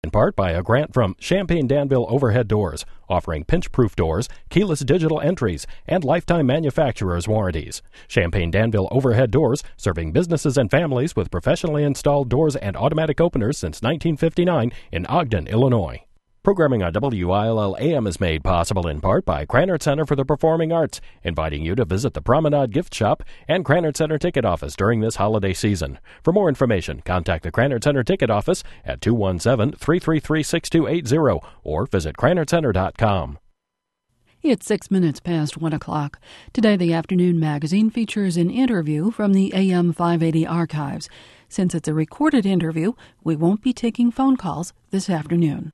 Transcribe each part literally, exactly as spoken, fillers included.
In part by a grant from Champaign Danville Overhead Doors, offering pinch-proof doors, keyless digital entries, and lifetime manufacturer's warranties. Champaign Danville Overhead Doors, serving businesses and families with professionally installed doors and automatic openers since nineteen fifty-nine in Ogden, Illinois. Programming on W I L L A M is made possible in part by Krannert Center for the Performing Arts, inviting you to visit the Promenade Gift Shop and Krannert Center Ticket Office during this holiday season. For more information, contact the Krannert Center Ticket Office at two one seven, three three three, six two eight zero or visit krannert center dot com. It's six minutes past one o'clock. Today, the Afternoon Magazine features an interview from the A M five eighty archives. Since it's a recorded interview, we won't be taking phone calls this afternoon.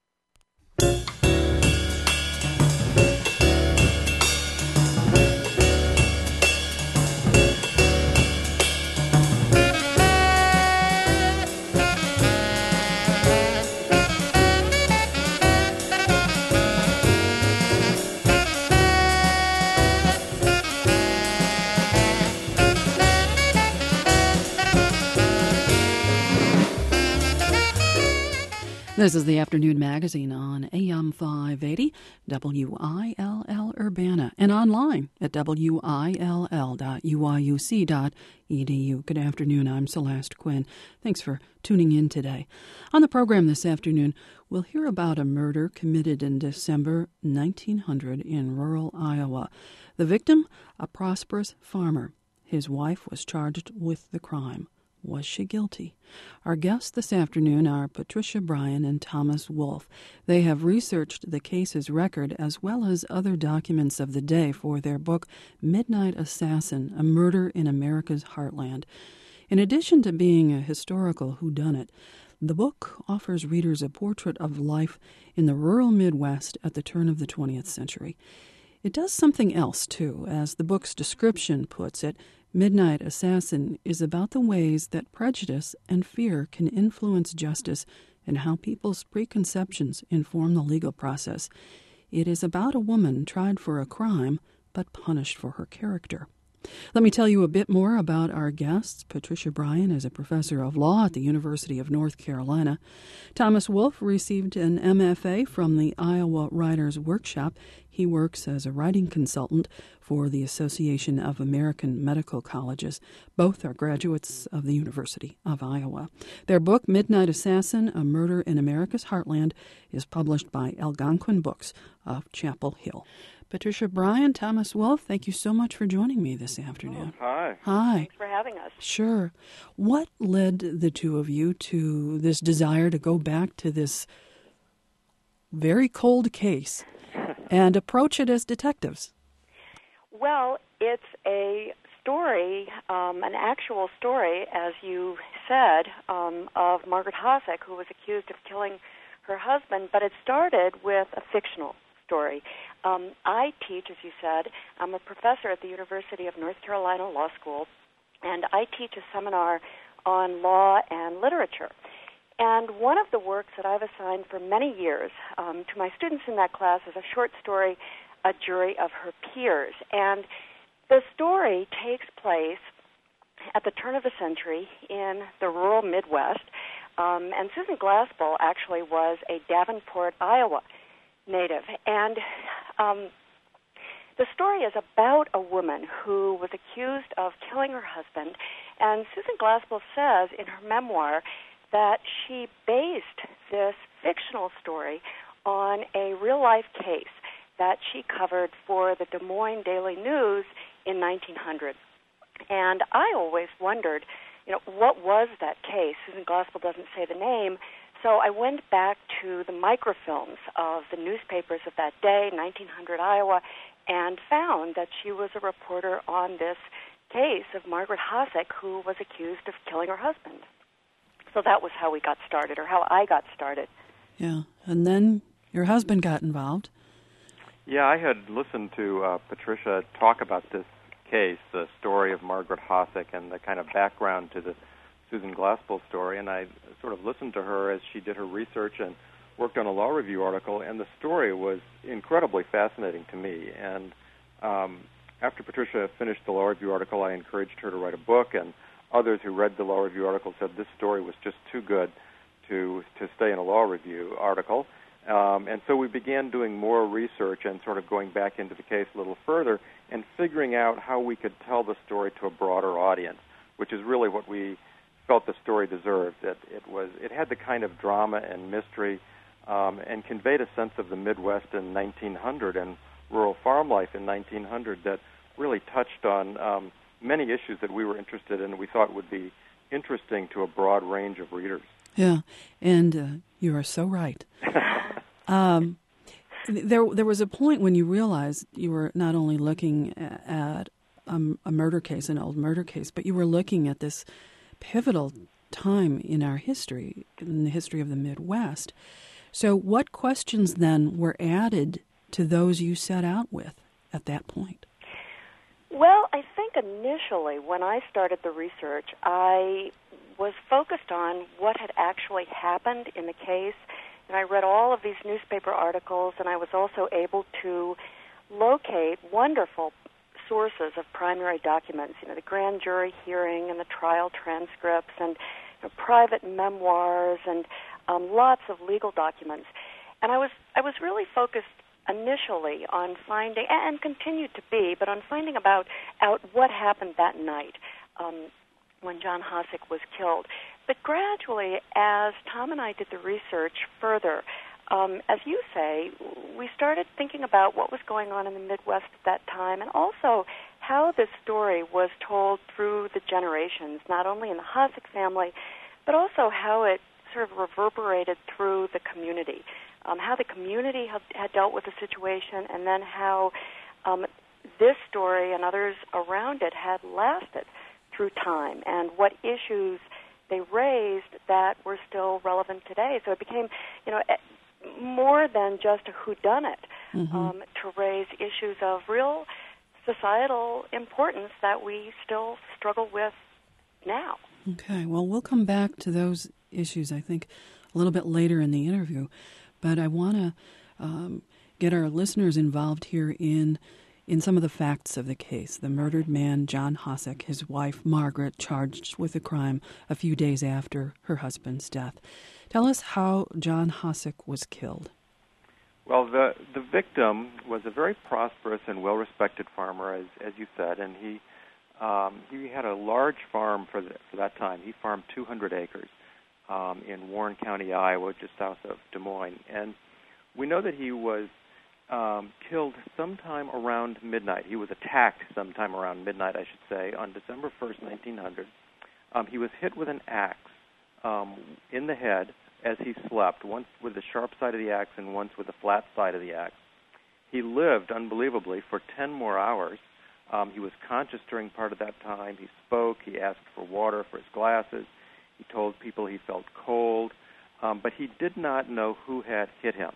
This is the Afternoon Magazine on A M five eighty, W I L L Urbana, and online at W I L L dot U I U C dot E D U. Good afternoon, I'm Celeste Quinn. Thanks for tuning in today. On the program this afternoon, we'll hear about a murder committed in December nineteen hundred in rural Iowa. The victim, a prosperous farmer. His wife was charged with the crime. Was she guilty? Our guests this afternoon are Patricia Bryan and Thomas Wolfe. They have researched the case's record as well as other documents of the day for their book, Midnight Assassin, A Murder in America's Heartland. In addition to being a historical whodunit, the book offers readers a portrait of life in the rural Midwest at the turn of the twentieth century. It does something else, too. As the book's description puts it, Midnight Assassin is about the ways that prejudice and fear can influence justice and how people's preconceptions inform the legal process. It is about a woman tried for a crime but punished for her character. Let me tell you a bit more about our guests. Patricia Bryan is a professor of law at the University of North Carolina. Thomas Wolfe received an M F A from the Iowa Writers Workshop. He works as a writing consultant for the Association of American Medical Colleges. Both are graduates of the University of Iowa. Their book, Midnight Assassin, A Murder in America's Heartland, is published by Algonquin Books of Chapel Hill. Patricia Bryan, Thomas Wolfe, thank you so much for joining me this afternoon. Oh, hi. Hi. Thanks for having us. Sure. What led the two of you to this desire to go back to this very cold case and approach it as detectives? Well, it's a story, um, an actual story, as you said, um, of Margaret Hossack, who was accused of killing her husband, but it started with a fictional story. Um, I teach, as you said, I'm a professor at the University of North Carolina Law School, and I teach a seminar on law and literature. And one of the works that I've assigned for many years um, to my students in that class is a short story, A Jury of Her Peers. And the story takes place at the turn of the century in the rural Midwest, um, and Susan Glaspell actually was a Davenport, Iowa native. And um, the story is about a woman who was accused of killing her husband, and Susan Glaspell says in her memoir that she based this fictional story on a real-life case that she covered for the Des Moines Daily News in nineteen hundred. And I always wondered, you know, what was that case? Susan Glaspell doesn't say the name. So I went back to the microfilms of the newspapers of that day, nineteen hundred Iowa, and found that she was a reporter on this case of Margaret Hossack, who was accused of killing her husband. So that was how we got started, or how I got started. Yeah, and then your husband got involved. Yeah, I had listened to uh, Patricia talk about this case, the story of Margaret Hossack, and the kind of background to the Susan Glaspell story, and I sort of listened to her as she did her research and worked on a law review article, and the story was incredibly fascinating to me. And um, after Patricia finished the law review article, I encouraged her to write a book, and others who read the law review article said this story was just too good to, to stay in a law review article. Um, and so we began doing more research and sort of going back into the case a little further and figuring out how we could tell the story to a broader audience, which is really what we felt the story deserved. That it was, it had the kind of drama and mystery um, and conveyed a sense of the Midwest in nineteen hundred and rural farm life in nineteen hundred that really touched on um, many issues that we were interested in and we thought would be interesting to a broad range of readers. Yeah, and uh, you are so right. um, there, there was a point when you realized you were not only looking at a, a murder case, an old murder case, but you were looking at this pivotal time in our history, in the history of the Midwest. So what questions then were added to those you set out with at that point? Well, I think initially when I started the research, I was focused on what had actually happened in the case, and I read all of these newspaper articles, and I was also able to locate wonderful sources of primary documents, you know, the grand jury hearing and the trial transcripts and you know, private memoirs and um, lots of legal documents. And I was I was really focused initially on finding, and continued to be, but on finding about out what happened that night um, when John Hossack was killed. But gradually, as Tom and I did the research further, um, as you say, we started thinking about what was going on in the Midwest at that time, and also how this story was told through the generations, not only in the Hossack family, but also how it sort of reverberated through the community. Um, how the community had, had dealt with the situation, and then how um, this story and others around it had lasted through time, and what issues they raised that were still relevant today. So it became, you know, more than just a whodunit, mm-hmm. um, to raise issues of real societal importance that we still struggle with now. Okay, well, we'll come back to those issues, I think, a little bit later in the interview. But I want to um, get our listeners involved here in in some of the facts of the case. The murdered man, John Hossack, his wife, Margaret, charged with the crime a few days after her husband's death. Tell us how John Hossack was killed. Well, the the victim was a very prosperous and well-respected farmer, as as you said, and he um, he had a large farm for the, for that time. He farmed two hundred acres. Um, in Warren County, Iowa, just south of Des Moines. And we know that he was um, killed sometime around midnight. He was attacked sometime around midnight, I should say, on December first, nineteen hundred. Um, he was hit with an axe um, in the head as he slept, once with the sharp side of the axe and once with the flat side of the axe. He lived, unbelievably, for ten more hours. Um, he was conscious during part of that time. He spoke. He asked for water for his glasses. He told people he felt cold, um, but he did not know who had hit him.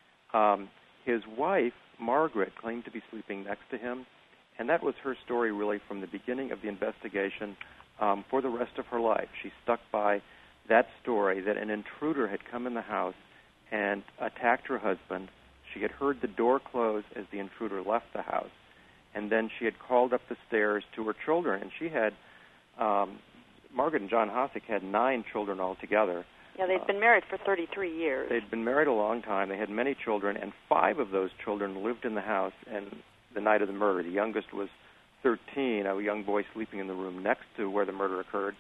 Um, his wife, Margaret, claimed to be sleeping next to him, and that was her story really from the beginning of the investigation um, for the rest of her life. She stuck by that story that an intruder had come in the house and attacked her husband. She had heard the door close as the intruder left the house, and then she had called up the stairs to her children, and she had... Um, Margaret and John Hossack had nine children altogether. Yeah, they'd been married for thirty-three years. They'd been married a long time. They had many children, and five of those children lived in the house and the night of the murder. The youngest was thirteen, a young boy sleeping in the room next to where the murder occurred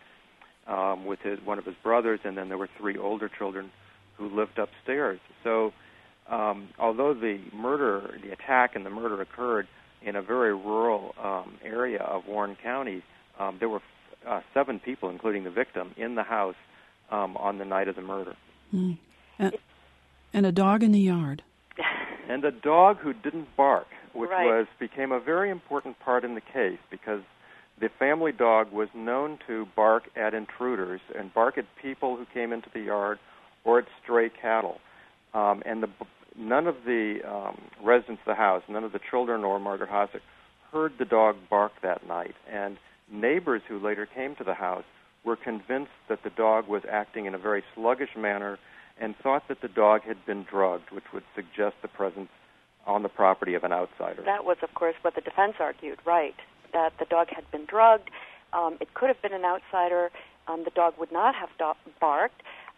um, with his, one of his brothers, and then there were three older children who lived upstairs. So um, although the murder, the attack and the murder occurred in a very rural um, area of Warren County, um, there were Uh, seven people, including the victim, in the house um, on the night of the murder. Mm. And, and a dog in the yard. And a dog who didn't bark, which right. was became a very important part in the case because the family dog was known to bark at intruders and bark at people who came into the yard or at stray cattle. Um, and the, none of the um, residents of the house, none of the children or Margaret Hossack, heard the dog bark that night. And neighbors who later came to the house were convinced that the dog was acting in a very sluggish manner and thought that the dog had been drugged, which would suggest the presence on the property of an outsider. That was, of course, what the defense argued, right, that the dog had been drugged. Um, it could have been an outsider. Um, the dog would not have do- barked.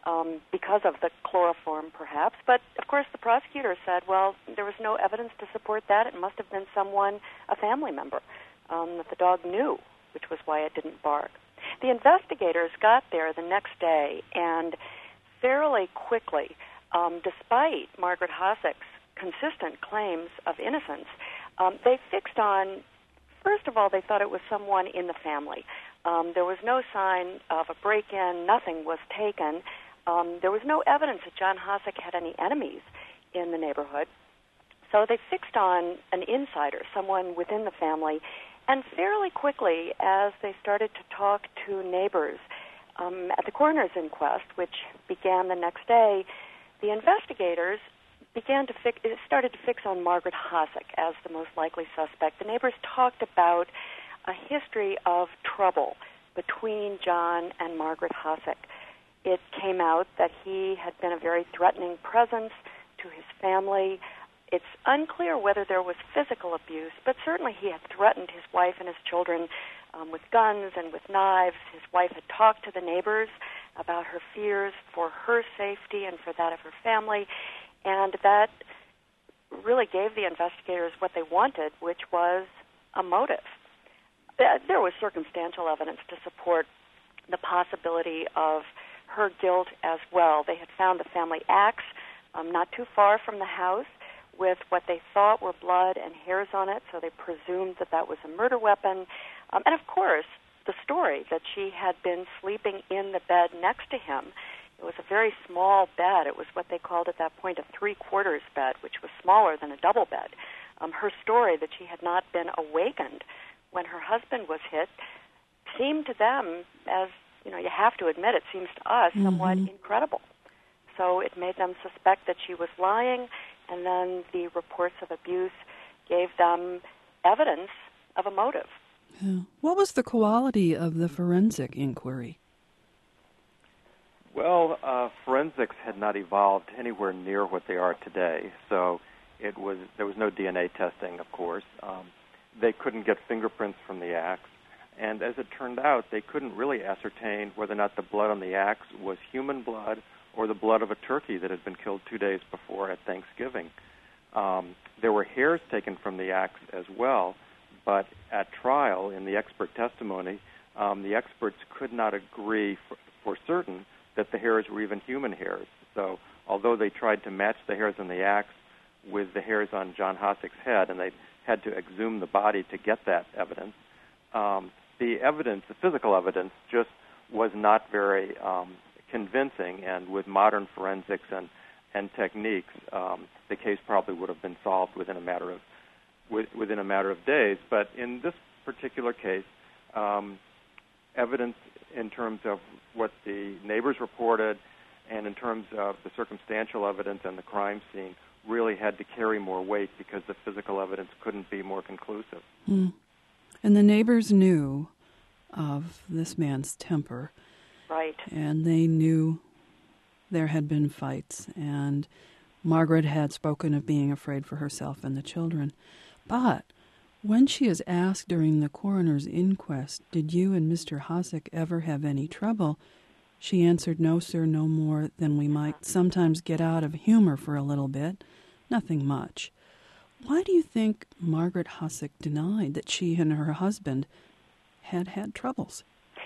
um, because of the chloroform, perhaps. But, of course, the prosecutor said, well, there was no evidence to support that. It must have been someone, a family member, um, that the dog knew, which was why it didn't bark. The investigators got there the next day, and fairly quickly, um, despite Margaret Hossack's consistent claims of innocence, um, they fixed on, first of all, they thought it was someone in the family. Um, there was no sign of a break-in. Nothing was taken. Um, there was no evidence that John Hossack had any enemies in the neighborhood. So they fixed on an insider, someone within the family. And fairly quickly, as they started to talk to neighbors um, at the coroner's inquest, which began the next day, the investigators began to fix, started to fix on Margaret Hossack as the most likely suspect. The neighbors talked about a history of trouble between John and Margaret Hossack. It came out that he had been a very threatening presence to his family. It's unclear whether there was physical abuse, but certainly he had threatened his wife and his children um, with guns and with knives. His wife had talked to the neighbors about her fears for her safety and for that of her family, and that really gave the investigators what they wanted, which was a motive. There was circumstantial evidence to support the possibility of her guilt as well. They had found the family axe um, not too far from the house with what they thought were blood and hairs on it, so they presumed that that was a murder weapon. Um, and, of course, the story that she had been sleeping in the bed next to him. It was a very small bed. It was what they called at that point a three-quarters bed, which was smaller than a double bed. Um, her story that she had not been awakened when her husband was hit seemed to them, as you know, you have to admit, it seems to us, mm-hmm. somewhat incredible. So it made them suspect that she was lying, and then the reports of abuse gave them evidence of a motive. Yeah. What was the quality of the forensic inquiry? Well, uh, forensics had not evolved anywhere near what they are today, so it was there was no D N A testing, of course. Um, they couldn't get fingerprints from the axe, and as it turned out, they couldn't really ascertain whether or not the blood on the axe was human blood or the blood of a turkey that had been killed two days before at Thanksgiving. Um, there were hairs taken from the axe as well, but at trial, in the expert testimony, um, the experts could not agree for, for certain that the hairs were even human hairs. So although they tried to match the hairs on the axe with the hairs on John Hossack's head, and they had to exhume the body to get that evidence, um, the evidence, the physical evidence, just was not very um, convincing, and with modern forensics and, and techniques, um, the case probably would have been solved within a matter of with, within a matter of days. But in this particular case, um, evidence in terms of what the neighbors reported and in terms of the circumstantial evidence and the crime scene really had to carry more weight because the physical evidence couldn't be more conclusive. Mm. And the neighbors knew of this man's temper. Right. And they knew there had been fights, and Margaret had spoken of being afraid for herself and the children. But when she is asked during the coroner's inquest, did you and Mister Hossack ever have any trouble, she answered, no, sir, no more than we might sometimes get out of humor for a little bit. Nothing much. Why do you think Margaret Hossack denied that she and her husband had had troubles?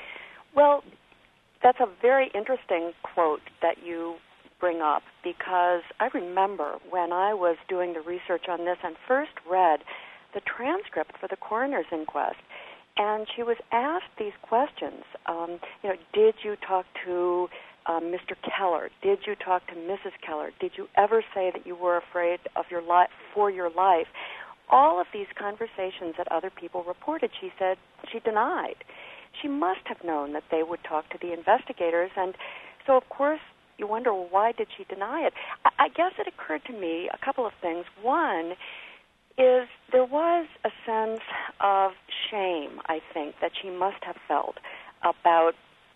Well, that's a very interesting quote that you bring up, because I remember when I was doing the research on this and first read the transcript for the coroner's inquest, and she was asked these questions. Um, you know, did you talk to um, Mister Keller? Did you talk to Missus Keller? Did you ever say that you were afraid of your life for your life? All of these conversations that other people reported, she said she denied. She must have known that they would talk to the investigators, and so of course you wonder, well, why did she deny it? I, I guess it occurred to me a couple of things. One is there was a sense of shame, I think, that she must have felt about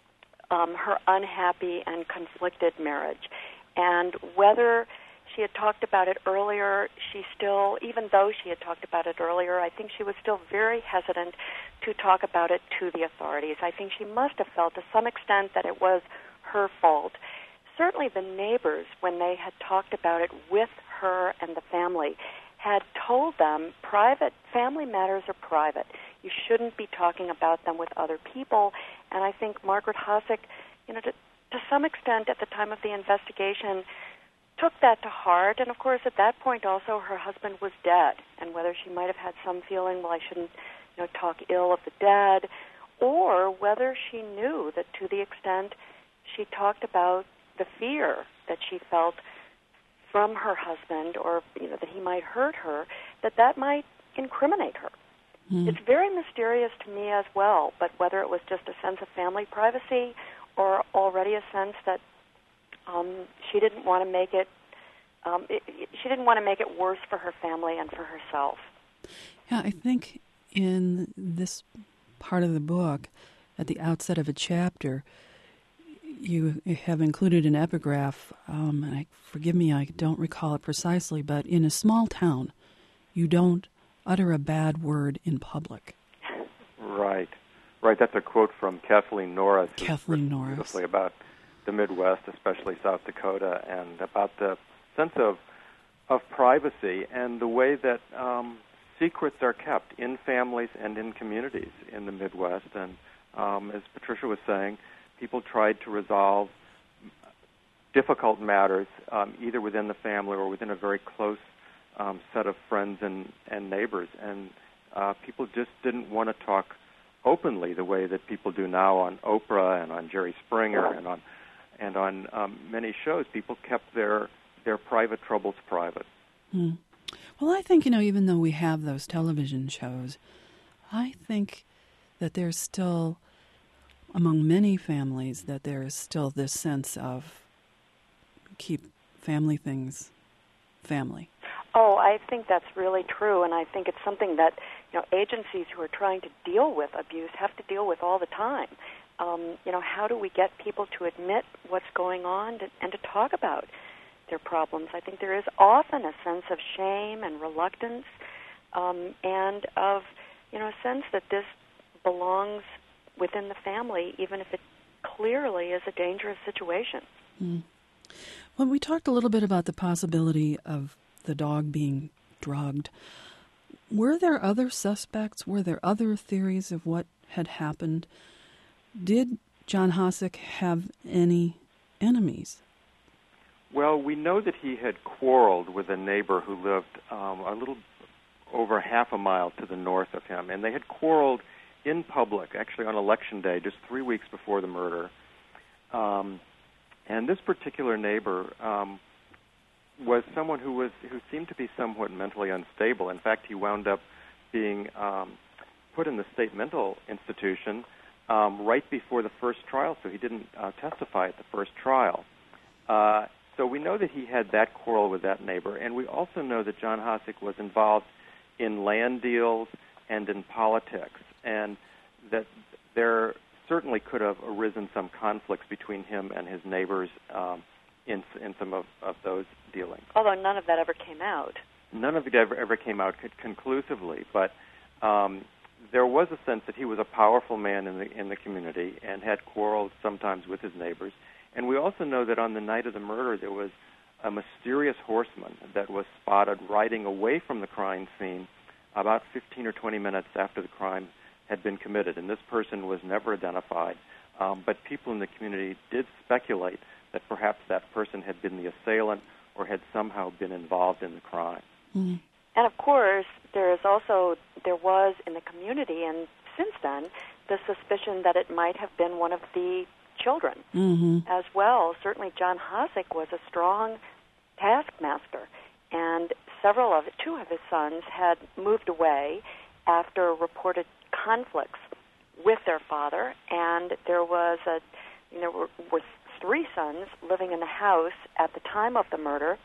um, her unhappy and conflicted marriage. And whether she had talked about it earlier, she still, even though she had talked about it earlier, I think she was still very hesitant to talk about it to the authorities. I think she must have felt to some extent that it was her fault. certainly the neighbors, when they had talked about it with her and the family, had told them private family matters are private. You shouldn't be talking about them with other people. And I think Margaret Hossack, you know, to, to some extent at the time of the investigation, took that to heart. And of course, at that point also, her husband was dead. And whether she might have had some feeling, well, I shouldn't, you know, talk ill of the dead, or whether she knew that to the extent she talked about the fear that she felt from her husband, or you know that he might hurt her, that that might incriminate her. Mm. It's very mysterious to me as well, but whether it was just a sense of family privacy or already a sense that um, she didn't want to make it, um, it, it, she didn't want to make it worse for her family and for herself. Yeah, I think in this part of the book, at the outset of a chapter, you have included an epigraph, um, and I, forgive me, I don't recall it precisely, but in a small town, you don't utter a bad word in public. Right. Right, that's a quote from Kathleen Norris. Kathleen Norris. Beautifully about the Midwest, especially South Dakota, and about the sense of of privacy and the way that um, secrets are kept in families and in communities in the Midwest. And um, as Patricia was saying, people tried to resolve difficult matters um, either within the family or within a very close um, set of friends and, and neighbors. And uh, people just didn't want to talk openly the way that people do now on Oprah and on Jerry Springer and on and on um, many shows. People kept their their private troubles private. Mm. Well, I think, you know, even though we have those television shows, I think that there's still, among many families, that there is still this sense of keep family things family. Oh, I think that's really true, and I think it's something that, you know, agencies who are trying to deal with abuse have to deal with all the time. Um, you know, how do we get people to admit what's going on to, and to talk about their problems? I think there is often a sense of shame and reluctance, um, and of, you know, a sense that this belongs within the family, even if it clearly is a dangerous situation. Mm. Well, we talked a little bit about the possibility of the dog being drugged. Were there other suspects? Were there other theories of what had happened? Did John Hossack have any enemies? Well, we know that he had quarreled with a neighbor who lived um, a little over half a mile to the north of him, and they had quarreled in public, actually on Election Day, just three weeks before the murder. Um, and this particular neighbor um, was someone who was who seemed to be somewhat mentally unstable. In fact, he wound up being um, put in the state mental institution um, right before the first trial, so he didn't uh, testify at the first trial. Uh, so we know that he had that quarrel with that neighbor, and we also know that John Hossack was involved in land deals and in politics, and that there certainly could have arisen some conflicts between him and his neighbors um, in in some of, of those dealings. Although none of that ever came out. None of it ever, ever came out conclusively, but um, there was a sense that he was a powerful man in the in the community and had quarrels sometimes with his neighbors. And we also know that on the night of the murder, there was a mysterious horseman that was spotted riding away from the crime scene about fifteen or twenty minutes after the crime had been committed. And this person was never identified, um, but people in the community did speculate that perhaps that person had been the assailant or had somehow been involved in the crime. Mm. And of course, there is also, there was in the community, and since then, the suspicion that it might have been one of the children mm-hmm. as well. Certainly John Hossack was a strong taskmaster, and several of, two of his sons had moved away after reported conflicts with their father, and there was a, you know, were, were three sons living in the house at the time of the murder.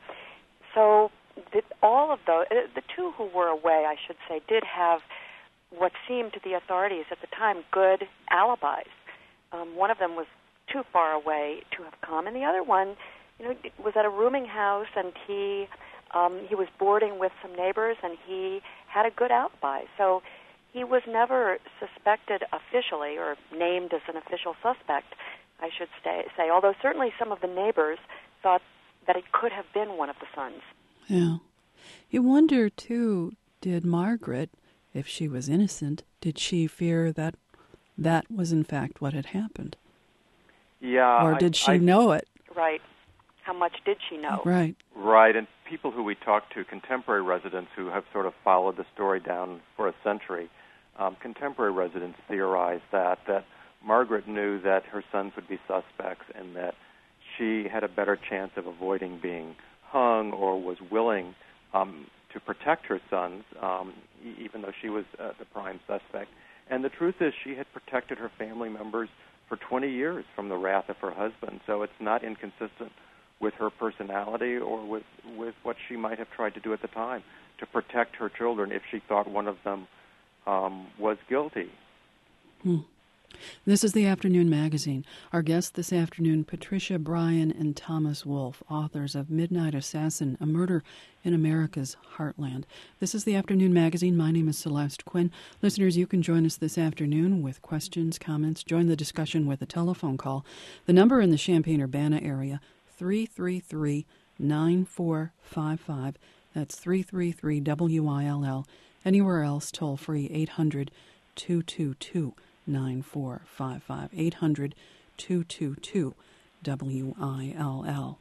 So the, all of those, the two who were away, I should say, did have what seemed to the authorities at the time good alibis. Um, one of them was too far away to have come, and the other one, you know, was at a rooming house, and he um, he was boarding with some neighbors, and he had a good alibi. So he was never suspected officially or named as an official suspect I should say, say, although certainly some of the neighbors thought that it could have been one of the sons. Yeah. You wonder, too, did Margaret, if she was innocent, did she fear that that was in fact what had happened? Yeah. Or did I, she I, know it? Right. How much did she know? Right. Right, and people who we talked to, contemporary residents who have sort of followed the story down for a century, um, contemporary residents theorize that, that Margaret knew that her sons would be suspects and that she had a better chance of avoiding being hung or was willing um, to protect her sons, um, e- even though she was uh, the prime suspect. And the truth is she had protected her family members for twenty years from the wrath of her husband, so it's not inconsistent with her personality or with, with what she might have tried to do at the time to protect her children if she thought one of them um, was guilty. Hmm. This is the Afternoon Magazine. Our guests this afternoon, Patricia Bryan and Thomas Wolfe, authors of Midnight Assassin, A Murder in America's Heartland. This is the Afternoon Magazine. My name is Celeste Quinn. Listeners, you can join us this afternoon with questions, comments. Join the discussion with a telephone call. The number in the Champaign-Urbana area, three three three, nine four five five. That's three three three W I L L. Anywhere else, toll free, eight hundred, two two two, nine four five five. eight hundred, two two two, W I L L.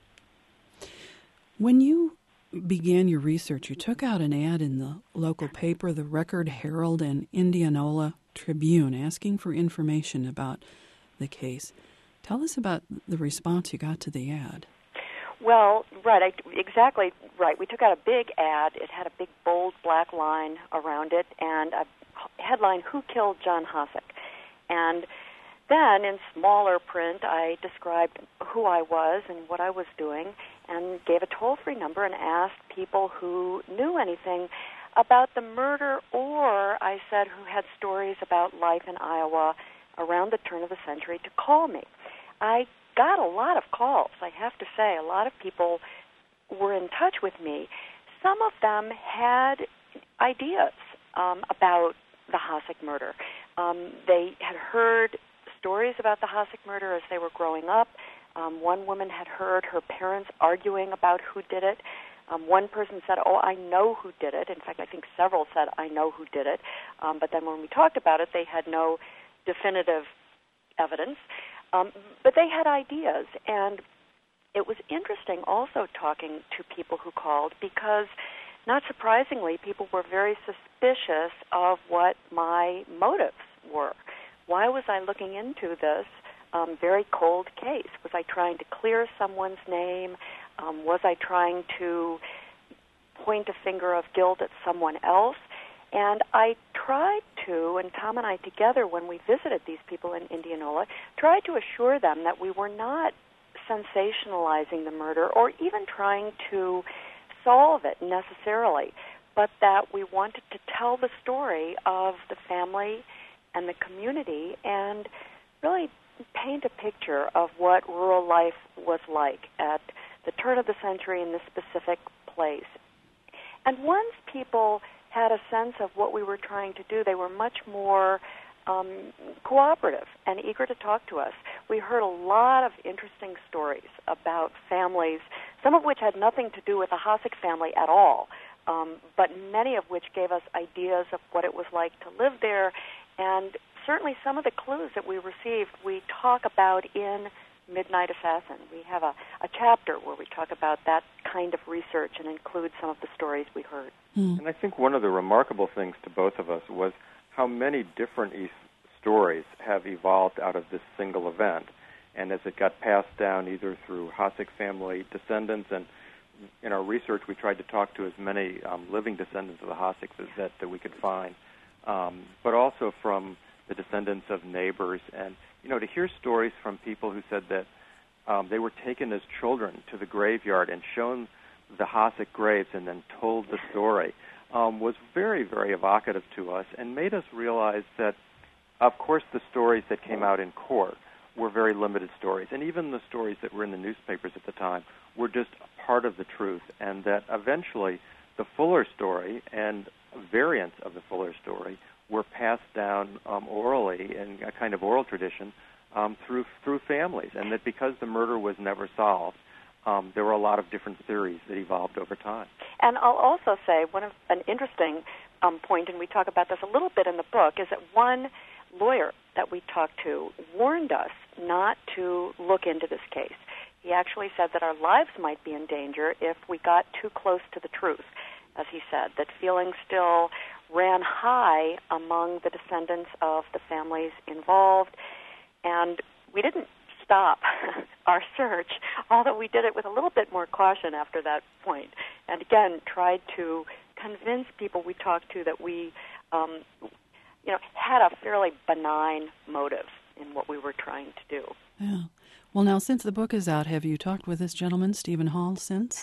When you began your research, you took out an ad in the local paper, the Record Herald and Indianola Tribune, asking for information about the case. Tell us about the response you got to the ad. Well, right, I, exactly right. We took out a big ad. It had a big, bold black line around it and a headline, Who Killed John Hossack? And then in smaller print, I described who I was and what I was doing and gave a toll-free number and asked people who knew anything about the murder or, I said, who had stories about life in Iowa around the turn of the century to call me. I got a lot of calls, I have to say. A lot of people were in touch with me. Some of them had ideas um, about the Hossack murder. Um, they had heard stories about the Hossack murder as they were growing up. Um, one woman had heard her parents arguing about who did it. Um, one person said, oh, I know who did it. In fact, I think several said, I know who did it. Um, but then when we talked about it, they had no definitive evidence. Um, but they had ideas, and it was interesting also talking to people who called because, not surprisingly, people were very suspicious of what my motives were. Why was I looking into this um, very cold case? Was I trying to clear someone's name? Um, was I trying to point a finger of guilt at someone else? And I tried to, and Tom and I together, when we visited these people in Indianola, tried to assure them that we were not sensationalizing the murder or even trying to solve it necessarily, but that we wanted to tell the story of the family and the community and really paint a picture of what rural life was like at the turn of the century in this specific place. And once people had a sense of what we were trying to do, they were much more um, cooperative and eager to talk to us. We heard a lot of interesting stories about families, some of which had nothing to do with the Hossack family at all, um, but many of which gave us ideas of what it was like to live there. And certainly some of the clues that we received, we talk about in Midnight Assassin. We have a, a chapter where we talk about that kind of research and include some of the stories we heard. Mm. And I think one of the remarkable things to both of us was how many different e- stories have evolved out of this single event. And as it got passed down either through Hossack family descendants, and in our research we tried to talk to as many um, living descendants of the Hossacks as that, that we could find, um, but also from the descendants of neighbors. And you know, to hear stories from people who said that um, they were taken as children to the graveyard and shown the Hossack graves and then told the story um, was very, very evocative to us and made us realize that, of course, the stories that came out in court were very limited stories. And even the stories that were in the newspapers at the time were just a part of the truth, and that eventually the Fuller story and variants of the Fuller story were passed down um, orally in a kind of oral tradition um, through through families, and that because the murder was never solved, um, there were a lot of different theories that evolved over time. And I'll also say one of an interesting um, point, and we talk about this a little bit in the book, is that one lawyer that we talked to warned us not to look into this case. He actually said that our lives might be in danger if we got too close to the truth, as he said, that feelings still ran high among the descendants of the families involved. And we didn't stop our search, although we did it with a little bit more caution after that point. And again, tried to convince people we talked to that we, um, you know, had a fairly benign motive in what we were trying to do. Yeah. Well, now, since the book is out, have you talked with this gentleman, Stephen Hall, since?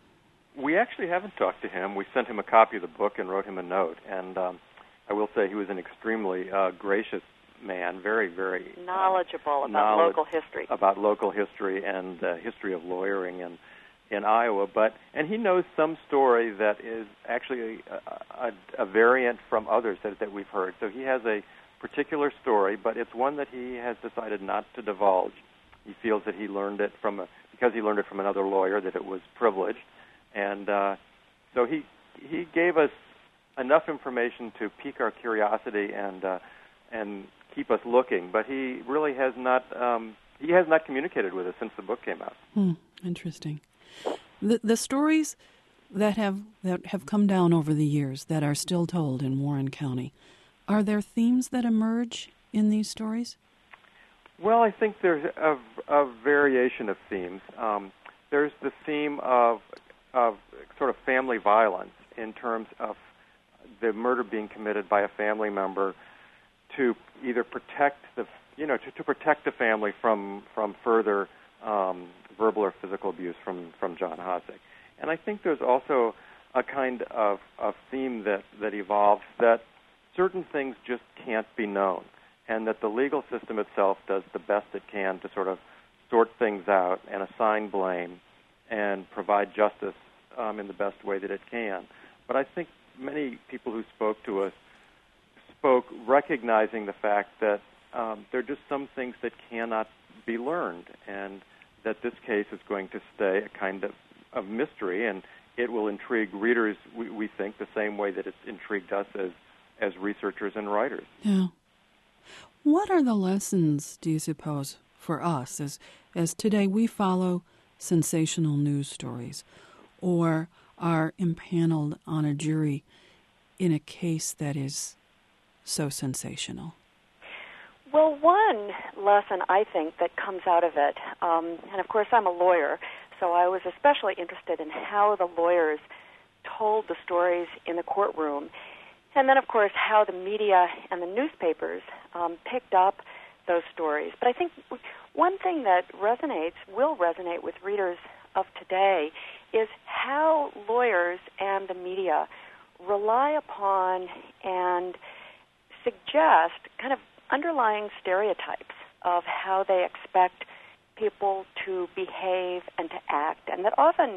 We actually haven't talked to him. We sent him a copy of the book and wrote him a note. And um, I will say he was an extremely uh, gracious man, very, very knowledgeable uh, about knowledge local history, about local history and uh, history of lawyering in in Iowa. But and he knows some story that is actually a, a, a variant from others that, that we've heard. So he has a particular story, but it's one that he has decided not to divulge. He feels that he learned it from a, because he learned it from another lawyer, that it was privileged, and uh, so he he gave us enough information to pique our curiosity and uh, and keep us looking. But he really has not um, he has not communicated with us since the book came out. Hmm, interesting. The the stories that have that have come down over the years that are still told in Warren County, are there themes that emerge in these stories? Well, I think there's a, a variation of themes. Um, there's the theme of of sort of family violence in terms of the murder being committed by a family member to either protect the you know to, to protect the family from from further um, verbal or physical abuse from, from John Hossack. And I think there's also a kind of, of theme that, that evolves that certain things just can't be known, and that the legal system itself does the best it can to sort of sort things out and assign blame and provide justice um, in the best way that it can. But I think many people who spoke to us spoke recognizing the fact that um, there are just some things that cannot be learned, and that this case is going to stay a kind of, of mystery, and it will intrigue readers, we, we think, the same way that it's intrigued us as, as researchers and writers. Yeah. What are the lessons, do you suppose, for us as as today we follow sensational news stories or are impaneled on a jury in a case that is so sensational? Well, one lesson I think that comes out of it, um, and of course I'm a lawyer, so I was especially interested in how the lawyers told the stories in the courtroom, and then of course how the media and the newspapers um, picked up those stories. But I think one thing that resonates, will resonate with readers of today, is how lawyers and the media rely upon and suggest kind of underlying stereotypes of how they expect people to behave and to act, and that often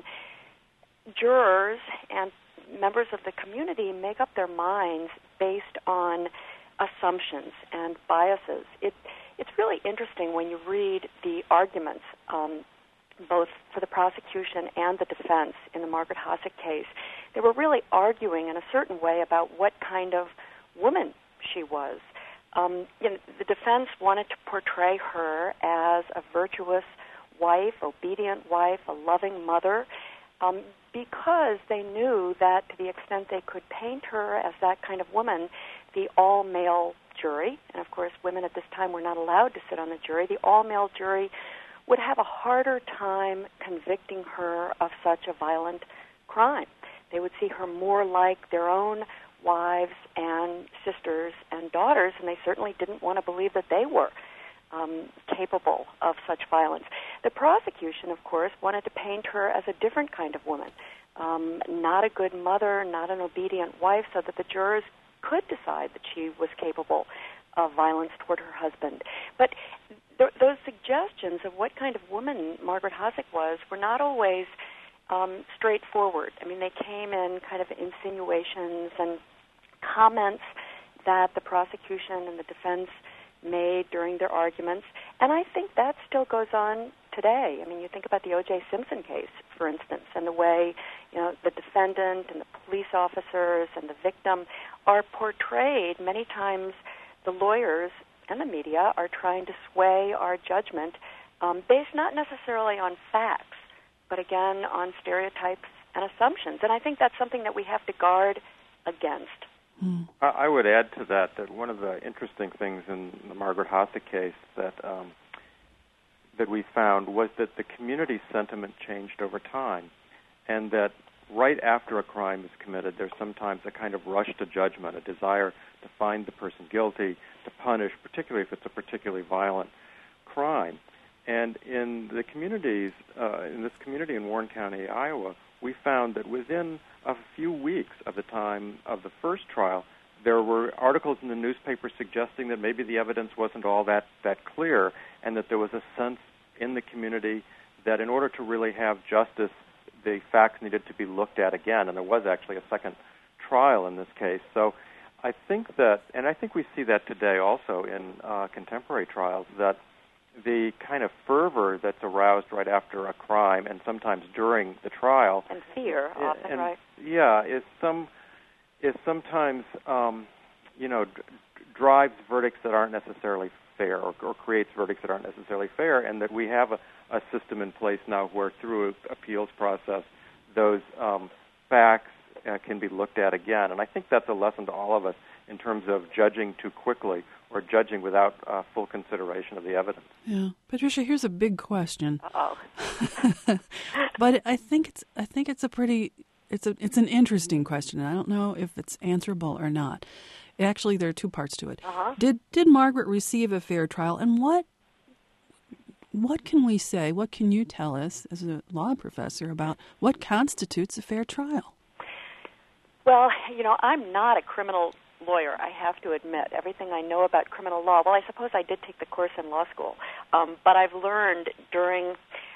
jurors and members of the community make up their minds based on assumptions and biases. It, it's really interesting when you read the arguments, um, both for the prosecution and the defense in the Margaret Hossack case. They were really arguing in a certain way about what kind of woman she was. Um, you know, the defense wanted to portray her as a virtuous wife, obedient wife, a loving mother, um, because they knew that to the extent they could paint her as that kind of woman, the all-male jury, and of course women at this time were not allowed to sit on the jury, the all-male jury would have a harder time convicting her of such a violent crime. They would see her more like their own wives and sisters and daughters, and they certainly didn't want to believe that they were um, capable of such violence. The prosecution, of course, wanted to paint her as a different kind of woman, um, not a good mother, not an obedient wife, so that the jurors could decide that she was capable of violence toward her husband. But th- those suggestions of what kind of woman Margaret Hossack was were not always um, straightforward. I mean, they came in kind of insinuations and comments that the prosecution and the defense made during their arguments. And I think that still goes on today. I mean, you think about the O J Simpson case, for instance, and the way, you know, the defendant and the police officers and the victim are portrayed. Many times the lawyers and the media are trying to sway our judgment um, based not necessarily on facts, but again on stereotypes and assumptions. And I think that's something that we have to guard against. Mm. I would add to that that one of the interesting things in the Margaret Hossack case that um, that we found was that the community sentiment changed over time, and that right after a crime is committed, there's sometimes a kind of rush to judgment, a desire to find the person guilty, to punish, particularly if it's a particularly violent crime. And in the communities, uh, in this community in Warren County, Iowa, we found that within a few weeks of the time of the first trial, there were articles in the newspaper suggesting that maybe the evidence wasn't all that, that clear, and that there was a sense in the community that in order to really have justice, the facts needed to be looked at again, and there was actually a second trial in this case. So I think that, and I think we see that today also in uh, contemporary trials, that the kind of fervor that's aroused right after a crime and sometimes during the trial, and fear often, and, right? Yeah, is some is sometimes um, you know d- drives verdicts that aren't necessarily fair, or, or creates verdicts that aren't necessarily fair, and that we have a, a system in place now where through appeals process those um, facts uh, can be looked at again. And I think that's a lesson to all of us in terms of judging too quickly or judging without uh, full consideration of the evidence. Yeah, Patricia, here's a big question. Uh-oh. But I think it's I think it's a pretty it's a it's an interesting question. I don't know if it's answerable or not. Actually, there are two parts to it. Uh-huh. Did did Margaret receive a fair trial, and what what can we say? What can you tell us as a law professor about what constitutes a fair trial? Well, you know, I'm not a criminal lawyer, I have to admit. Everything I know about criminal law, well, I suppose I did take the course in law school, um, but I've learned during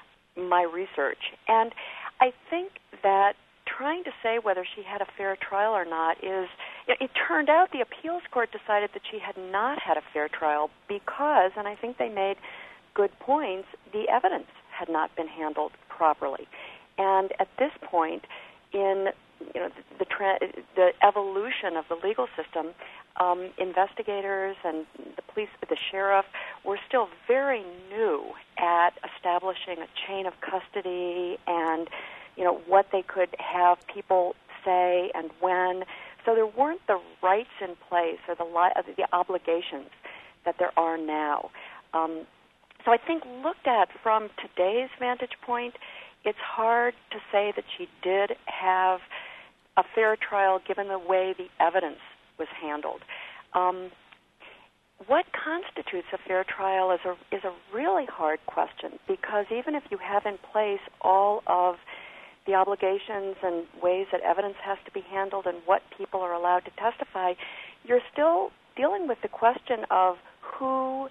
my research. And I think that trying to say whether she had a fair trial or not is, it, it turned out the appeals court decided that she had not had a fair trial because, and I think they made good points, the evidence had not been handled properly. And at this point, in you know the the, tra- the evolution of the legal system, um, investigators and the police, the sheriff, were still very new at establishing a chain of custody and you know what they could have people say and when. So there weren't the rights in place or the li- the obligations that there are now. Um, so I think looked at from today's vantage point, it's hard to say that she did have a fair trial given the way the evidence was handled. Um, what constitutes a fair trial is a is a really hard question, because even if you have in place all of the obligations and ways that evidence has to be handled and what people are allowed to testify, you're still dealing with the question of who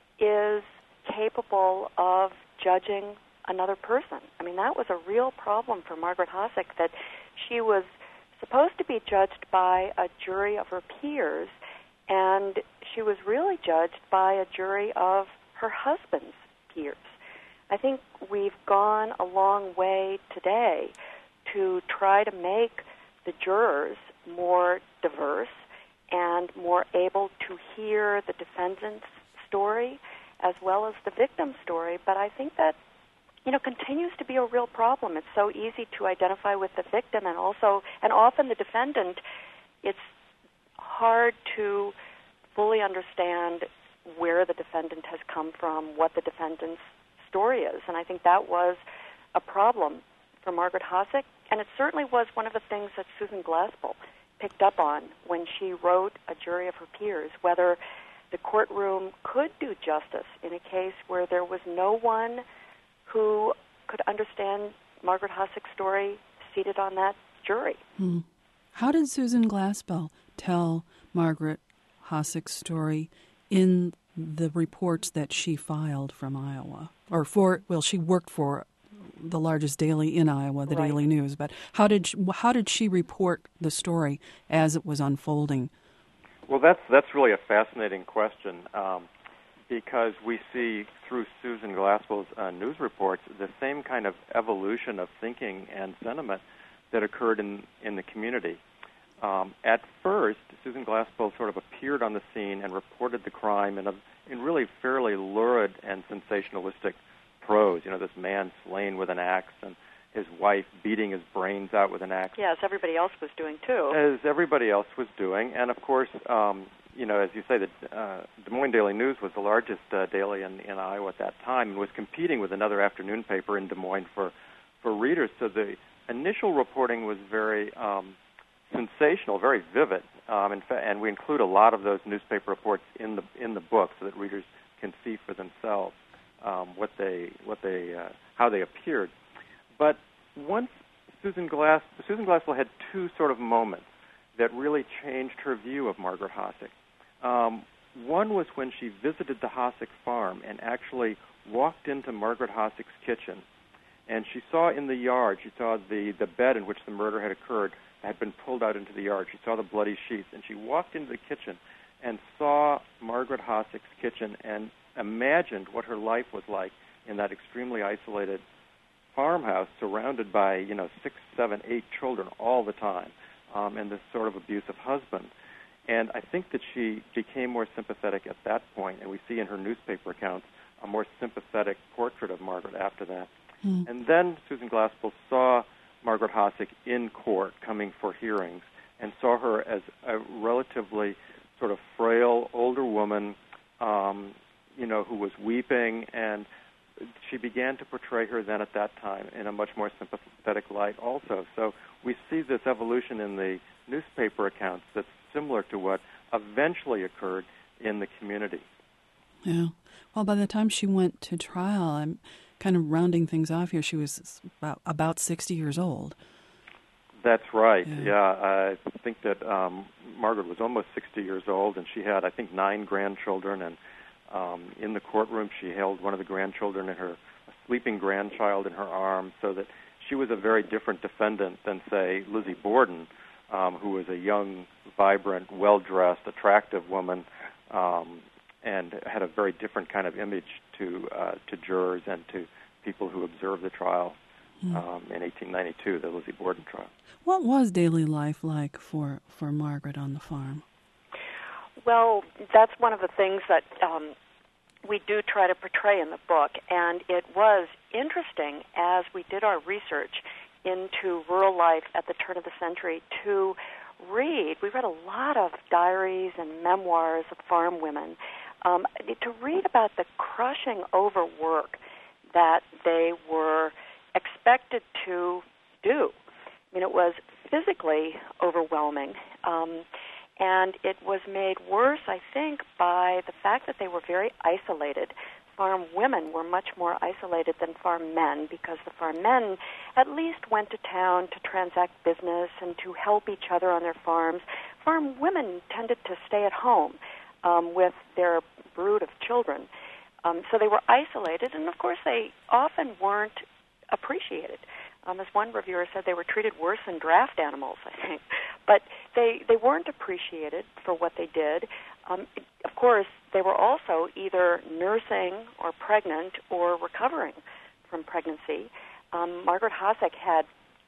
is capable of judging another person. I mean, that was a real problem for Margaret Hossack, that she was supposed to be judged by a jury of her peers, and she was really judged by a jury of her husband's peers. I think we've gone a long way today to try to make the jurors more diverse and more able to hear the defendant's story as well as the victim's story, but I think that you know, continues to be a real problem. It's so easy to identify with the victim, and also, and often the defendant, it's hard to fully understand where the defendant has come from, what the defendant's story is. And I think that was a problem for Margaret Hossack, and it certainly was one of the things that Susan Glaspell picked up on when she wrote A Jury of Her Peers, whether the courtroom could do justice in a case where there was no one who could understand Margaret Hossack's story seated on that jury. Hmm. How did Susan Glaspell tell Margaret Hossack's story in the reports that she filed from Iowa? Or for, well, she worked for the largest daily in Iowa, the Right. Daily News, but how did she, how did she report the story as it was unfolding? Well, that's that's really a fascinating question. Um, because we see through Susan Glaspell's uh, news reports the same kind of evolution of thinking and sentiment that occurred in, in the community. Um, at first, Susan Glaspell sort of appeared on the scene and reported the crime in, a, in really fairly lurid and sensationalistic prose. You know, this man slain with an axe and his wife beating his brains out with an axe. Yeah, as everybody else was doing, too. As everybody else was doing. And, of course, um, you know, as you say, the uh, Des Moines Daily News was the largest uh, daily in, in Iowa at that time and was competing with another afternoon paper in Des Moines for, for readers. So the initial reporting was very um, sensational, very vivid. Um, in fa- and we include a lot of those newspaper reports in the in the book so that readers can see for themselves um, what they what they uh, how they appeared. But once Susan Glass Susan Glaspell had two sort of moments that really changed her view of Margaret Hosack. Um, one was when she visited the Hosack farm and actually walked into Margaret Hosack's kitchen, and she saw in the yard, she saw the, the bed in which the murder had occurred had been pulled out into the yard. She saw the bloody sheets, and she walked into the kitchen and saw Margaret Hosack's kitchen and imagined what her life was like in that extremely isolated farmhouse surrounded by, you know, six, seven, eight children all the time, um, and this sort of abusive husband. And I think that she became more sympathetic at that point, and we see in her newspaper accounts a more sympathetic portrait of Margaret after that. Mm. And then Susan Glaspell saw Margaret Hosack in court coming for hearings and saw her as a relatively sort of frail older woman, um, you know, who was weeping, and she began to portray her then at that time in a much more sympathetic light also. So we see this evolution in the newspaper accounts that's similar to what eventually occurred in the community. Yeah. Well, by the time she went to trial, I'm kind of rounding things off here, she was about, about sixty years old. That's right. Yeah, yeah I think that um, Margaret was almost sixty years old, and she had, I think, nine grandchildren, and um, in the courtroom she held one of the grandchildren in her, a sleeping grandchild in her arms, so that she was a very different defendant than, say, Lizzie Borden, um, who was a young, vibrant, well-dressed, attractive woman, um, and had a very different kind of image to uh, to jurors and to people who observed the trial mm. um, in eighteen ninety-two, the Lizzie Borden trial. What was daily life like for, for Margaret on the farm? Well, that's one of the things that um, we do try to portray in the book, and it was interesting as we did our research into rural life at the turn of the century to read. We read a lot of diaries and memoirs of farm women, um, to read about the crushing overwork that they were expected to do. I mean, it was physically overwhelming, um, and it was made worse, I think, by the fact that they were very isolated. Farm women were much more isolated than farm men because the farm men at least went to town to transact business and to help each other on their farms. Farm women tended to stay at home um, with their brood of children. Um, so they were isolated, and of course they often weren't appreciated. Um, as one reviewer said, they were treated worse than draft animals, I think. But they, they weren't appreciated for what they did. Um, of course, they were also either nursing or pregnant or recovering from pregnancy. Um, Margaret Hosack had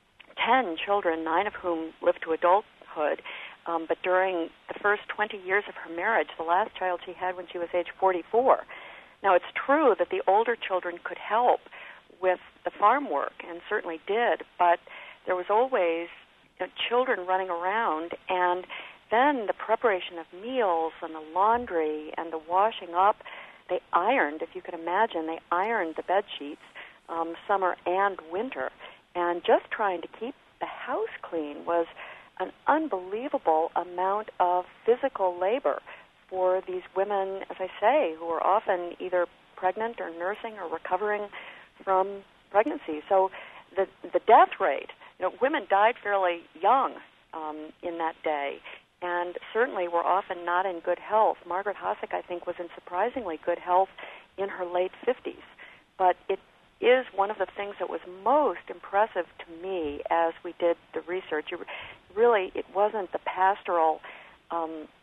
ten children, nine of whom lived to adulthood. Um, but during the first twenty years of her marriage, the last child she had when she was age forty-four. Now, it's true that the older children could help with the farm work, and certainly did, but there was always, you know, children running around, and then the preparation of meals and the laundry and the washing up. They ironed, if you can imagine, they ironed the bed sheets, um, summer and winter, and just trying to keep the house clean was an unbelievable amount of physical labor for these women, as I say, who were often either pregnant or nursing or recovering from pregnancy. So the the death rate, you know, women died fairly young um, in that day, and certainly were often not in good health. Margaret Hosack, I think, was in surprisingly good health in her late fifties. But it is one of the things that was most impressive to me as we did the research. It really, it wasn't the pastoral um,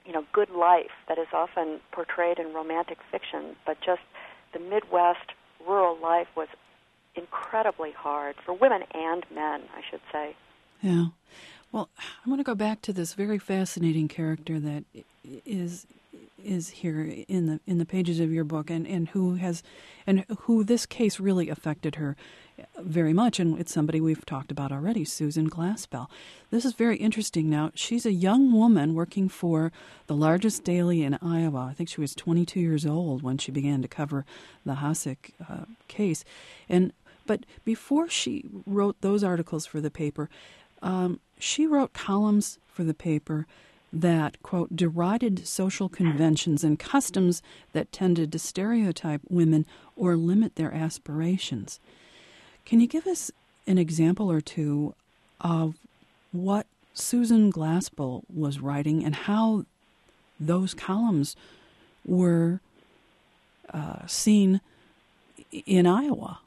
you know, good life that is often portrayed in romantic fiction, but just the Midwest rural life was incredibly hard for women and men, I should say. Yeah. Well, I want to go back to this very fascinating character that is is here in the in the pages of your book, and, and who has and who this case really affected her very much, and it's somebody we've talked about already, Susan Glaspell. This is very interesting. Now, she's a young woman working for the largest daily in Iowa. I think she was twenty-two years old when she began to cover the Hossack uh, case, and but before she wrote those articles for the paper, um, she wrote columns for the paper that, quote, derided social conventions and customs that tended to stereotype women or limit their aspirations. Can you give us an example or two of what Susan Glaspell was writing and how those columns were uh, seen in Iowa?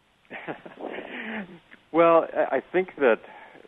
Well, I think that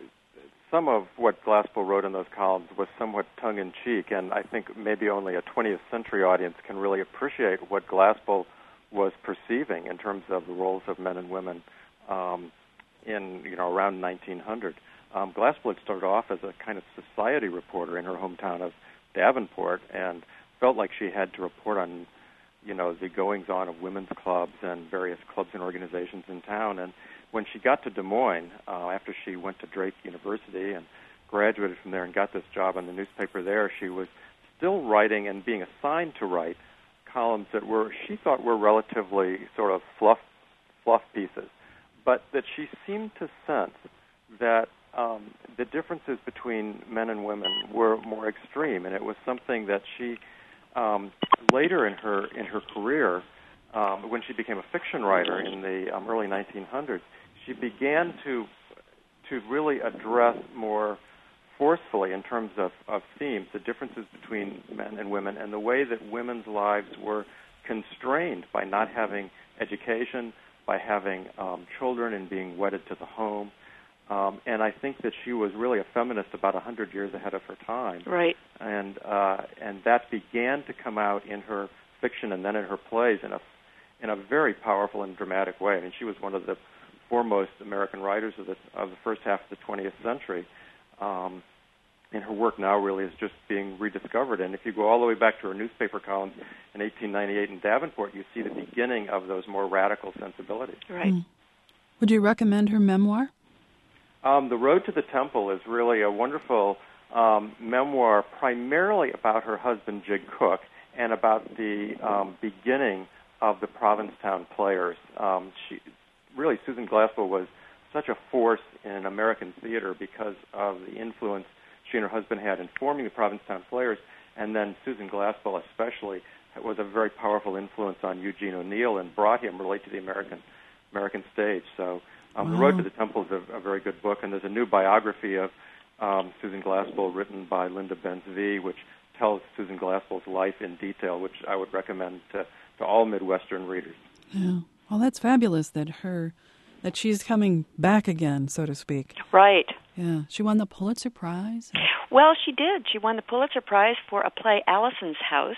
some of what Glaspell wrote in those columns was somewhat tongue-in-cheek, and I think maybe only a twentieth century audience can really appreciate what Glaspell was perceiving in terms of the roles of men and women um, in, you know, around nineteen hundred. Um, Glaspell had started off as a kind of society reporter in her hometown of Davenport and felt like she had to report on, you know, the goings-on of women's clubs and various clubs and organizations in town. And when she got to Des Moines, uh, after she went to Drake University and graduated from there and got this job in the newspaper there, she was still writing and being assigned to write columns that were, she thought, were relatively sort of fluff, fluff pieces, but that she seemed to sense that um, the differences between men and women were more extreme, and it was something that she um, later in her in her career, um, when she became a fiction writer in the um, early nineteen hundreds, she began to to really address more forcefully in terms of, of themes, the differences between men and women, and the way that women's lives were constrained by not having education, by having um, children and being wedded to the home. Um, and I think that she was really a feminist about one hundred years ahead of her time. Right. And uh, and that began to come out in her fiction and then in her plays in a in a very powerful and dramatic way. I mean, she was one of the foremost American writers of the of the first half of the twentieth century. Um, and her work now really is just being rediscovered. And if you go all the way back to her newspaper columns in eighteen ninety-eight in Davenport, you see the beginning of those more radical sensibilities. Right. Mm. Would you recommend her memoir? Um, The Road to the Temple is really a wonderful um, memoir, primarily about her husband, Jig Cook, and about the um, beginning of the Provincetown Players. Um, she, really, Susan Glaspell was such a force in American theater because of the influence she and her husband had in forming the Provincetown Players, and then Susan Glaspell especially was a very powerful influence on Eugene O'Neill and brought him really to the American American stage. So um, wow. The Road to the Temple is a, a very good book, and there's a new biography of um, Susan Glaspell written by Linda Benz-V, which tells Susan Glaspell's life in detail, which I would recommend to, to all Midwestern readers. Yeah. Well, that's fabulous that her that she's coming back again, so to speak. Right. Yeah. She won the Pulitzer Prize. Well, she did. She won the Pulitzer Prize for a play, Allison's House,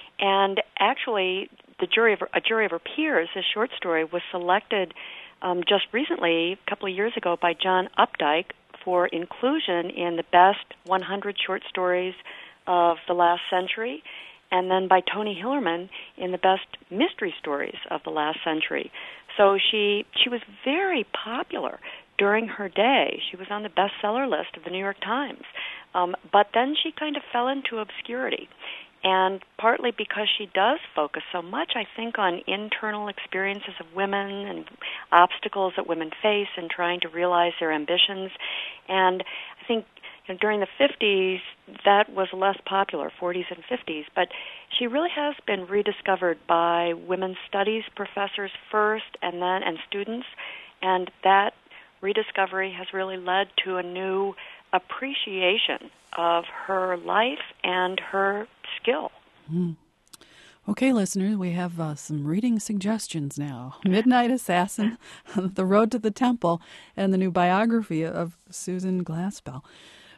and actually, the jury of a jury of her peers, this short story was selected um, just recently, a couple of years ago, by John Updike for inclusion in the best one hundred short stories of the last century, and then by Tony Hillerman in the best mystery stories of the last century. So she she was very popular during her day. She was on the bestseller list of the New York Times. Um, but then she kind of fell into obscurity. And partly because she does focus so much, I think, on internal experiences of women and obstacles that women face in trying to realize their ambitions. And I think you know, during the fifties, that was less popular, forties and fifties. But she really has been rediscovered by women's studies professors first and then and students. And that rediscovery has really led to a new appreciation of her life and her skill. Mm. Okay, listeners, we have uh, some reading suggestions now. Midnight Assassin, The Road to the Temple, and the new biography of Susan Glaspell.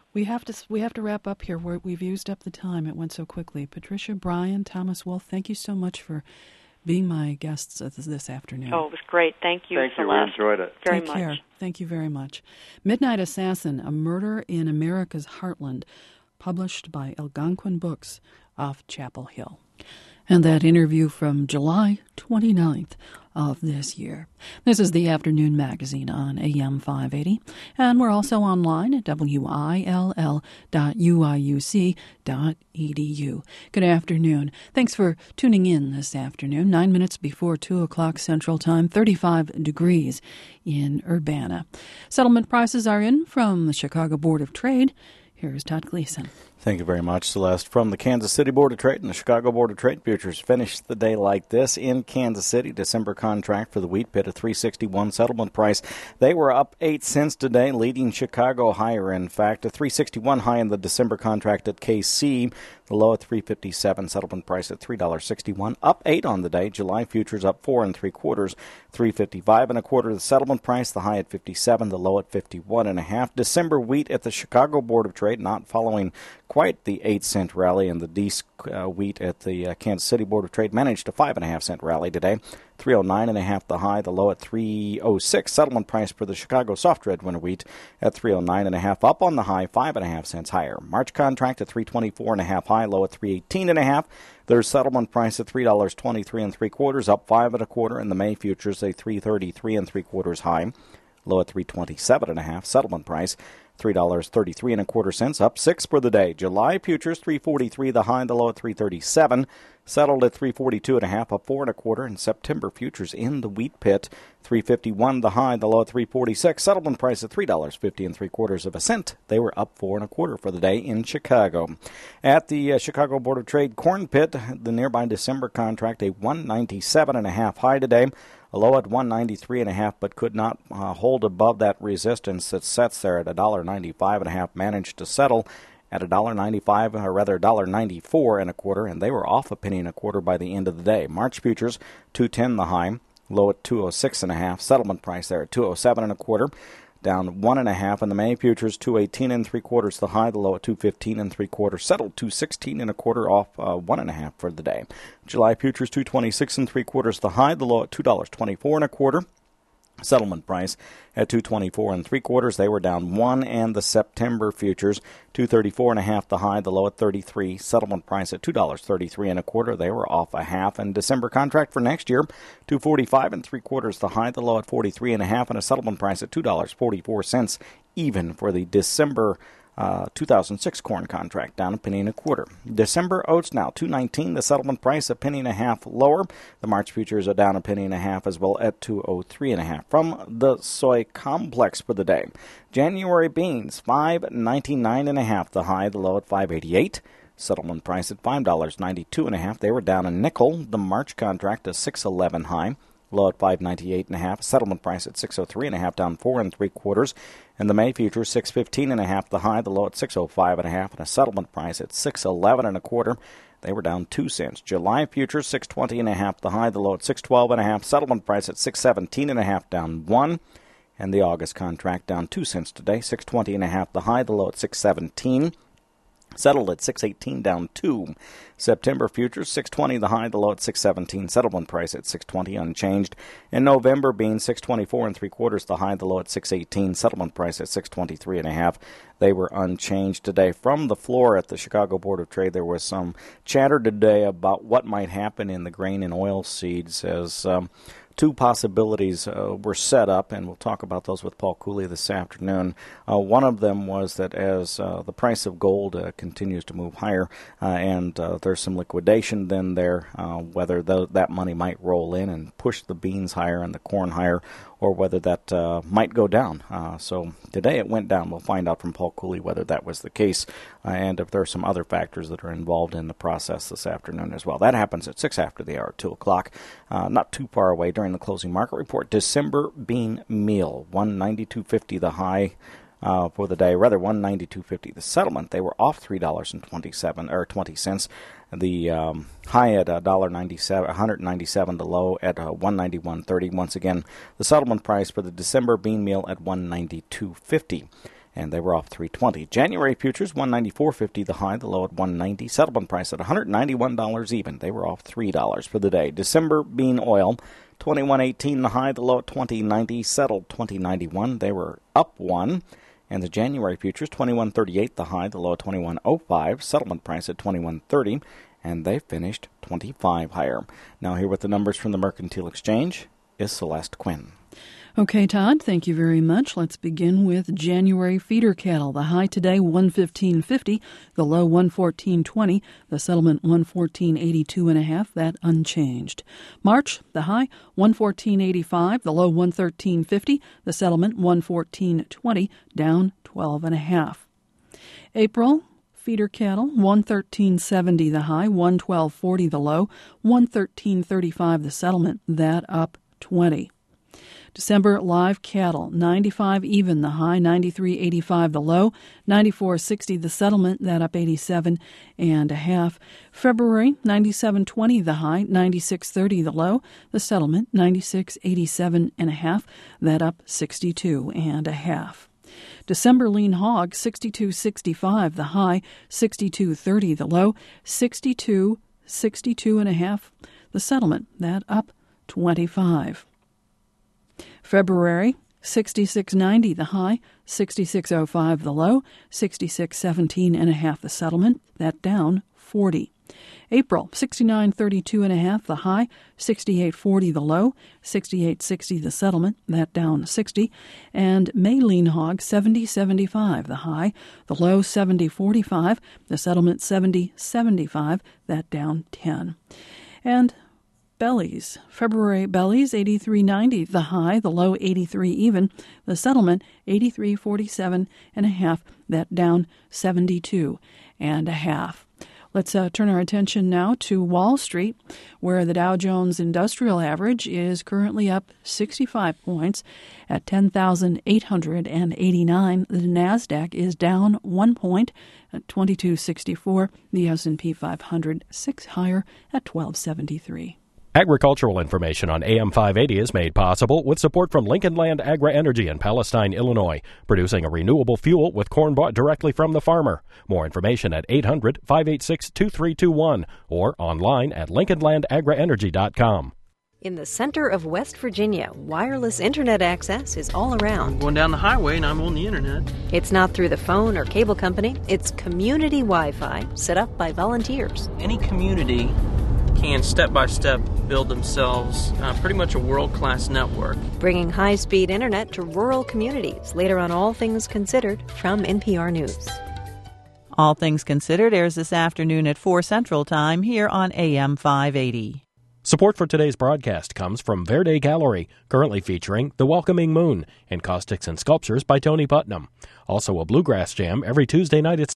We have to we have to wrap up here. We're, we've used up the time. It went so quickly. Patricia, Brian, Thomas Wolfe, thank you so much for being my guests this, this afternoon. Oh, it was great. Thank you, Thank Celeste. you. We enjoyed it. Very Take much. care. Thank you very much. Midnight Assassin, A Murder in America's Heartland, published by Algonquin Books of Chapel Hill. And that interview from July twenty-ninth of this year. This is the Afternoon Magazine on A M five eighty, and we're also online at W I L L dot U I U C dot E D U. Good afternoon. Thanks for tuning in this afternoon. Nine minutes before two o'clock Central Time, thirty-five degrees in Urbana. Settlement prices are in from the Chicago Board of Trade. Here's Todd Gleason. Thank you very much, Celeste. From the Kansas City Board of Trade and the Chicago Board of Trade, futures finished the day like this. In Kansas City, December contract for the wheat pit at three sixty-one settlement price. They were up eight cents today, leading Chicago higher. In fact, a three sixty-one high in the December contract at K C. The low at three fifty-seven, settlement price at three sixty-one, up eight on the day. July futures up four and three quarters, three fifty-five and a quarter. The settlement price, the high at fifty-seven, the low at fifty-one and a half. December wheat at the Chicago Board of Trade, not following quite the eight cent rally, and the D uh, wheat at the uh, Kansas City Board of Trade managed a five and a half cent rally today. three oh nine and a half the high, the low at three oh six. Settlement price for the Chicago soft red winter wheat at three oh nine and a half, up on the high, five and a half cents higher. March contract at three twenty-four and a half high, low at three eighteen and a half. Their settlement price at three twenty-three and three quarters, up five and a quarter. And the May futures a three thirty-three and three quarters high, low at three twenty-seven and a half. Settlement price three thirty-three and a quarter cents, up six for the day. July futures three forty-three, the high, the low at three thirty-seven. Settled at three forty-two and a half, up four and a quarter. And September futures in the wheat pit, three fifty-one, the high, the low at three forty-six. Settlement price at three fifty and three quarters of a cent. They were up four and a quarter for the day in Chicago. At the uh, Chicago Board of Trade corn pit, the nearby December contract, a one ninety-seven and a half high today. A low at one ninety-three and a half, but could not uh, hold above that resistance. It sets there at one ninety-five and a half, managed to settle at one ninety-five, or rather one ninety-four and a quarter, and they were off a penny and a quarter by the end of the day. March futures, two ten the high, low at two oh six and a half. Settlement price there at two oh seven and a quarter, down one and a half. And the May futures, two eighteen and three quarters the high, the low at two fifteen and three quarters. Settled two sixteen and a quarter, off uh, one and a half for the day. July futures, two twenty-six and three quarters the high, the low at two twenty-four and a quarter. Settlement price at two twenty-four and three quarters. They were down one. And the September futures, two thirty-four and a half the high, the low at thirty-three. Settlement price at two thirty-three and a quarter. They were off a half. And December contract for next year, two forty-five and three quarters the high, the low at forty-three and a half, and a settlement price at two forty-four even for the December Uh, two thousand six corn contract, down a penny and a quarter. December oats now two nineteen, the settlement price a penny and a half lower. The March futures are down a penny and a half as well at two oh three and a half. From the soy complex for the day, January beans five ninety-nine and a half, the high, the low at five eighty-eight. Settlement price at five ninety-two and a half. They were down a nickel. The March contract a six eleven high, low at five ninety-eight and a half. Settlement price at six oh three and a half, down four and three quarters. And the May future six fifteen and a half, the high, the low at six oh five and a half, and a settlement price at six eleven and a quarter. They were down two cents. July futures six twenty and a half, the high, the low at six twelve and a half. Settlement price at six seventeen and a half, down one. And the August contract down two cents today, six twenty and a half, the high, the low at six seventeen. Settled at six eighteen, down two. September futures, six twenty the high, the low at six seventeen. Settlement price at six twenty, unchanged. In November, beans six twenty-four and three quarters, the high, the low at six eighteen. Settlement price at six twenty-three and a half. They were unchanged today. From the floor at the Chicago Board of Trade, there was some chatter today about what might happen in the grain and oil seeds as um, two possibilities uh, were set up, and we'll talk about those with Paul Cooley this afternoon. Uh, one of them was that as uh, the price of gold uh, continues to move higher uh, and uh, there's some liquidation then there, uh, whether th- that money might roll in and push the beans higher and the corn higher, or whether that uh, might go down. Uh, so today it went down. We'll find out from Paul Cooley whether that was the case uh, and if there are some other factors that are involved in the process this afternoon as well. That happens at six after the hour, two o'clock, uh, not too far away during the closing market report. December bean meal, one ninety-two fifty the high uh, for the day, rather one ninety-two fifty the settlement. They were off three dollars and twenty-seven or twenty cents. The um, high at one dollar ninety-seven, one ninety-seven, the low at uh, one ninety-one thirty. Once again, the settlement price for the December bean meal at one ninety-two fifty. and they were off three twenty. January futures, one ninety-four fifty the high, the low at one ninety. Settlement price at one hundred ninety-one dollars even. They were off three dollars for the day. December bean oil, twenty-one eighteen the high, the low at twenty ninety. Settled twenty ninety-one. They were up one. And the January futures, twenty-one thirty-eight the high, the low at twenty-one oh five. Settlement price at twenty-one thirty. And they finished twenty-five higher. Now here with the numbers from the Mercantile Exchange is Celeste Quinn. Okay, Todd, thank you very much. Let's begin with January feeder cattle. The high today, one fifteen fifty, the low one fourteen twenty, the settlement one fourteen eighty-two and a half, that unchanged. March, the high, one fourteen eighty-five, the low one thirteen fifty, the settlement one fourteen twenty, down twelve and a half. April, feeder cattle, one thirteen seventy the high, one twelve forty the low, one thirteen thirty-five the settlement, that up twenty. December live cattle, ninety-five even the high, ninety-three eighty-five the low, ninety-four sixty the settlement, that up eighty-seven and a half. February, ninety-seven twenty the high, ninety-six thirty the low, the settlement, ninety-six eighty-seven and a half, that up sixty-two and a half. December lean hog, sixty-two sixty-five the high, sixty-two thirty the low, sixty-two sixty-two and a half, the settlement, that up twenty-five. February, sixty-six ninety the high, sixty-six oh five the low, sixty-six seventeen and a half the settlement, that down forty. April, sixty-nine thirty-two and a half the high, sixty-eight forty the low, sixty-eight sixty the settlement, that down sixty. And May lean hog, seventy seventy-five the high, the low seventy forty-five, the settlement seventy seventy-five, that down ten. And bellies, February bellies, eighty-three ninety the high, the low eighty-three even, the settlement eighty-three forty-seven and a half, that down seventy-two and a half. Let's uh, turn our attention now to Wall Street, where the Dow Jones Industrial Average is currently up sixty-five points at ten thousand eight hundred eighty-nine. The NASDAQ is down one point at twenty-two sixty-four. The S and P five hundred six higher at twelve seventy-three. Agricultural information on A M five eighty is made possible with support from Lincoln Land Agri-Energy in Palestine, Illinois, producing a renewable fuel with corn bought directly from the farmer. More information at eight hundred, five eight six, two three two one or online at lincoln land agri energy dot com. In the center of West Virginia, wireless internet access is all around. I'm going down the highway and I'm on the internet. It's not through the phone or cable company. It's community Wi-Fi set up by volunteers. Any community can step-by-step build themselves uh, pretty much a world-class network. Bringing high-speed internet to rural communities. Later on All Things Considered from N P R News. All Things Considered airs this afternoon at four Central Time here on A M five eighty. Support for today's broadcast comes from Verde Gallery, currently featuring The Welcoming Moon, Encaustics and Sculptures by Tony Putnam. Also a bluegrass jam every Tuesday night at